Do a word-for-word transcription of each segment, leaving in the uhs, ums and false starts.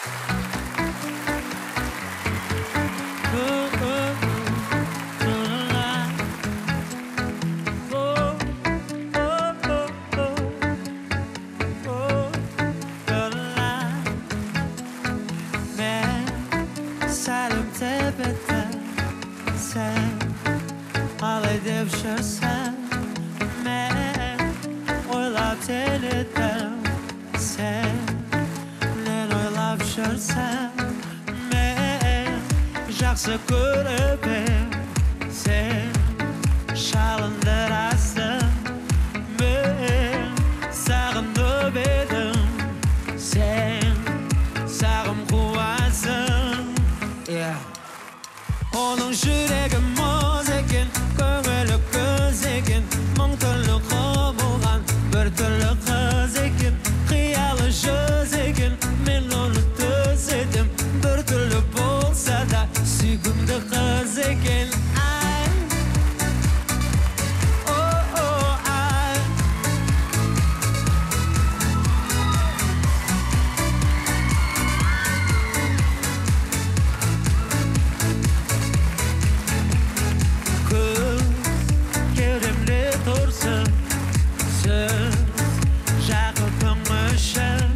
Жақсы көріп ем сен шалындырасың мен сағынып едім сен сағым қуасың оның жүрегі мұз екен көңілі көз екен мың түрлі құбылған бір түрлі қыз екен қиялы жүз екен мен оны төз едім бір түрлі болса да сүйкімді қыз екен ай о-о ай көз кеудемде тұрсын сөз жақұтым үшін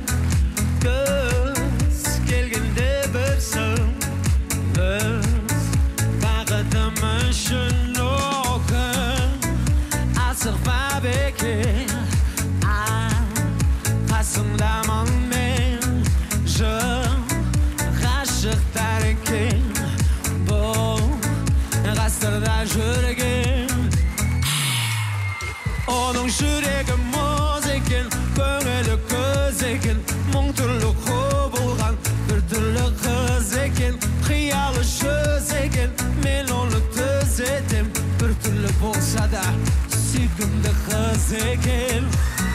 көз келгенде бір сын бақытым үшін о күн асықпа бекер қасымдамын мен жын ғашықтар екен бұл ғасырда жүрген оның жүрегі мұз екен көңілі көз екен мың түрлі құбылған бір түрлі қыз екен қиялы жүз екен мен оны төз едім бір түрлі болса да сүйкімді қыз екен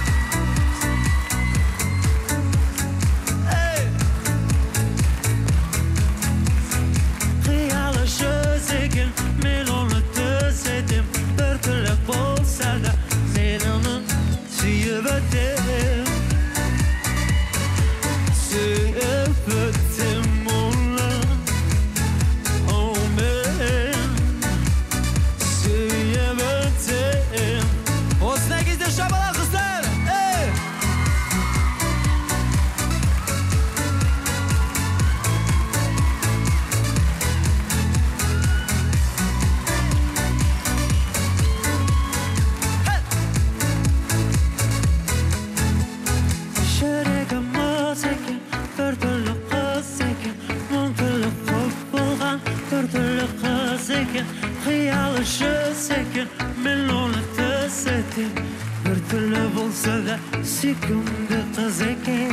қиялы жүз екен мен оны төз едім бір түрлі болса да мен оны сүйіп өтем сүйіп өтем осындай кезде шабалақ қыздар жүрегі мұз екен бір түрлі қыз екен мың түрлі құбылған бір түрлі қыз екен қиялы жүз екен мен оны төз едім бір түрлі болса да сүйкімді қыз екен